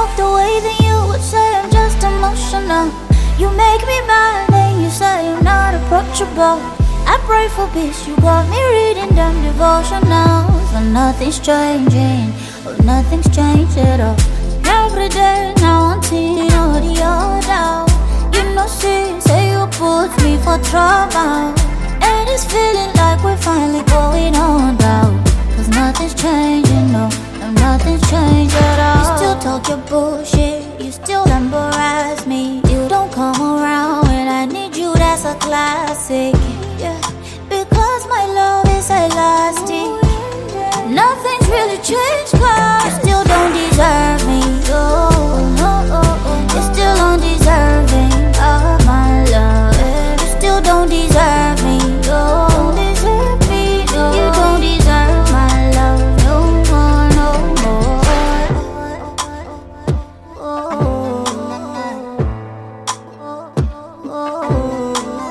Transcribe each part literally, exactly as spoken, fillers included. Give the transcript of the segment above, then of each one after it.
walked away, then you would say I'm just emotional. You make me mad, then you say I'm not approachable. I pray for peace, you got me reading them devotionals. But nothing's changing, oh, nothing's changed at all. Every day now until you know the other. You know, see, say you put me for trouble. And it's feeling like we're finally going on down. Cause nothing's changing, no, no, nothing's changed at all. You still talk your bullshit, you still embarrass me. You don't come around when I need you, that's a classic. Yeah, because my love is elastic. Nothing's really changed, cause you still don't deserve me. Oh, no, oh, oh. You're still undeserving of my love. You still don't deserve me. Oh, don't deserve me. No. You don't deserve my love no more, no more. Oh, oh, oh.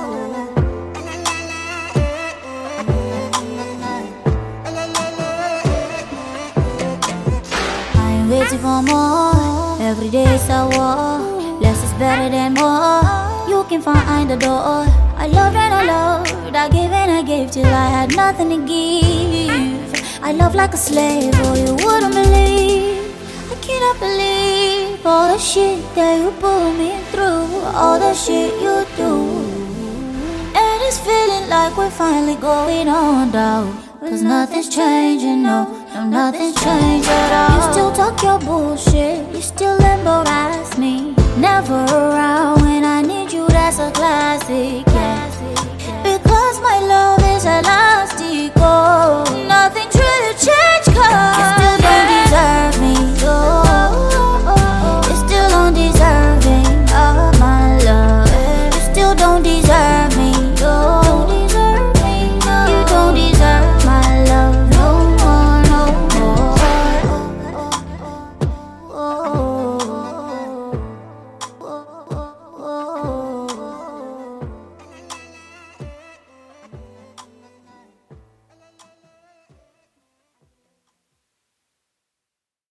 Waiting for more, every day's a war. Less is better than more. You can find the door. I loved and I loved, I gave and I gave till I had nothing to give. I love like a slave, oh you wouldn't believe. I cannot believe all the shit that you put me through, all the shit you do. And it's feeling like we're finally going on down. Cause nothing's changing, no, no, nothing's changed at all. You still talk your bullshit, you still embarrass me. Never